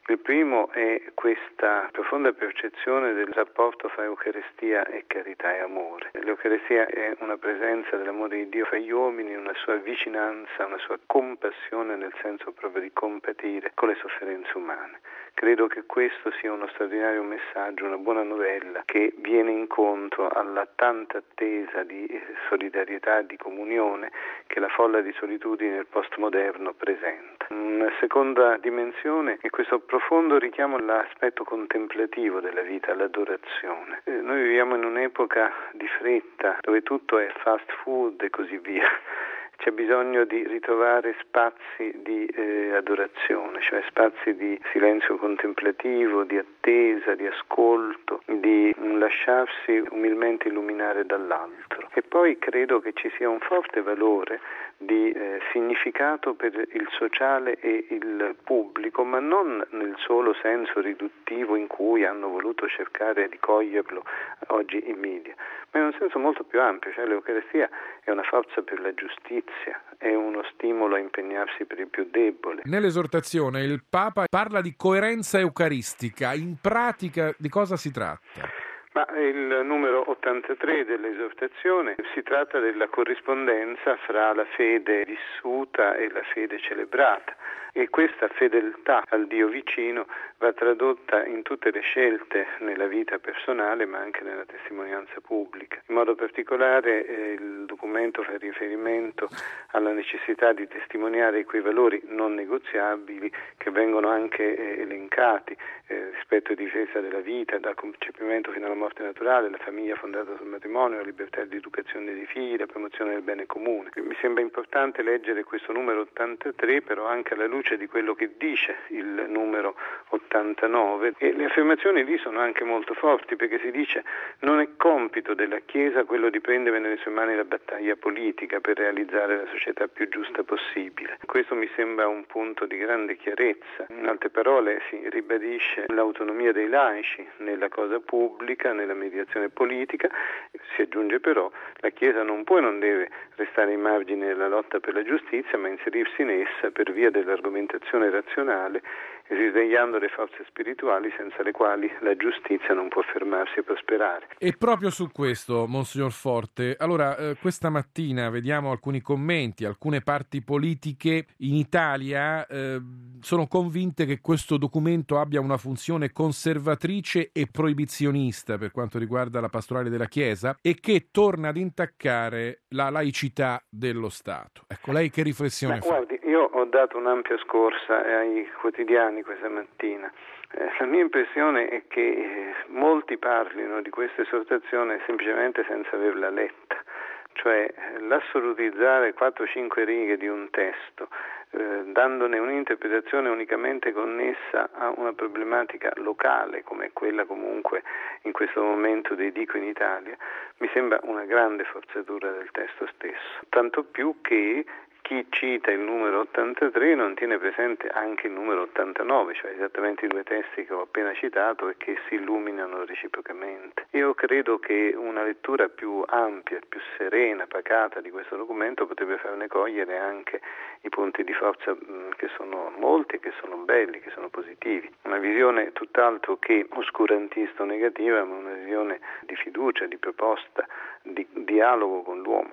Il primo è questa profonda percezione del rapporto fra Eucaristia e carità e amore. L'Eucaristia è una presenza dell'amore di Dio fra gli uomini, una sua vicinanza, una sua compassione nel senso proprio di compatire con le sofferenze umane. Credo che questo sia uno straordinario messaggio, una buona novella che viene incontro alla tanta attesa di solidarietà e di comunione che la folla di solitudine nel postmoderno presenta. Una seconda dimensione è questo profondo richiamo all'aspetto contemplativo della vita, all'adorazione. Noi viviamo in un'epoca di fretta dove tutto è fast food e così via. C'è bisogno di ritrovare spazi di adorazione, cioè spazi di silenzio contemplativo, di attesa, di ascolto, di lasciarsi umilmente illuminare dall'altro. E poi credo che ci sia un forte valore di significato per il sociale e il pubblico, ma non nel solo senso riduttivo in cui hanno voluto cercare di coglierlo oggi i media, ma in un senso molto più ampio, cioè l'Eucaristia è una forza per la giustizia, è uno stimolo a impegnarsi per il più debole. Nell'esortazione il Papa parla di coerenza eucaristica, in pratica di cosa si tratta? Ma il numero 83 dell'esortazione si tratta della corrispondenza fra la fede vissuta e la fede celebrata, e questa fedeltà al Dio vicino va tradotta in tutte le scelte nella vita personale ma anche nella testimonianza pubblica. In modo particolare il documento fa riferimento alla necessità di testimoniare quei valori non negoziabili che vengono anche elencati, rispetto e difesa della vita, dal concepimento fino alla morte naturale, la famiglia fondata sul matrimonio, la libertà di educazione dei figli, la promozione del bene comune. Mi sembra importante leggere questo numero 83 però anche alla luce di quello che dice il numero 89, e le affermazioni lì sono anche molto forti, perché si dice: non è compito della Chiesa quello di prendere nelle sue mani la battaglia politica per realizzare la società più giusta possibile. Questo mi sembra un punto di grande chiarezza. In altre parole si ribadisce l'autonomia dei laici nella cosa pubblica, nella mediazione politica. Si aggiunge però: la Chiesa non può e non deve restare ai margini della lotta per la giustizia, ma inserirsi in essa per via dell'argomentazione razionale, risvegliando le forze spirituali senza le quali la giustizia non può fermarsi e prosperare. E proprio su questo, Monsignor Forte, allora questa mattina vediamo alcuni commenti, alcune parti politiche in Italia sono convinte che questo documento abbia una funzione conservatrice e proibizionista per quanto riguarda la pastorale della Chiesa e che torna ad intaccare la laicità dello Stato. Ecco, lei che riflessione fa? Guardi, io ho dato un'ampia scorsa ai quotidiani questa mattina. La mia impressione è che molti parlino di questa esortazione semplicemente senza averla letta, cioè l'assolutizzare 4-5 righe di un testo, dandone un'interpretazione unicamente connessa a una problematica locale, come quella comunque in questo momento dei dico in Italia, mi sembra una grande forzatura del testo stesso, tanto più che chi cita il numero 83 non tiene presente anche il numero 89, cioè esattamente i due testi che ho appena citato e che si illuminano reciprocamente. Io credo che una lettura più ampia, più serena, pacata di questo documento potrebbe farne cogliere anche i punti di forza che sono molti, che sono belli, che sono positivi. Una visione tutt'altro che oscurantista o negativa, ma una visione di fiducia, di proposta, di dialogo con l'uomo.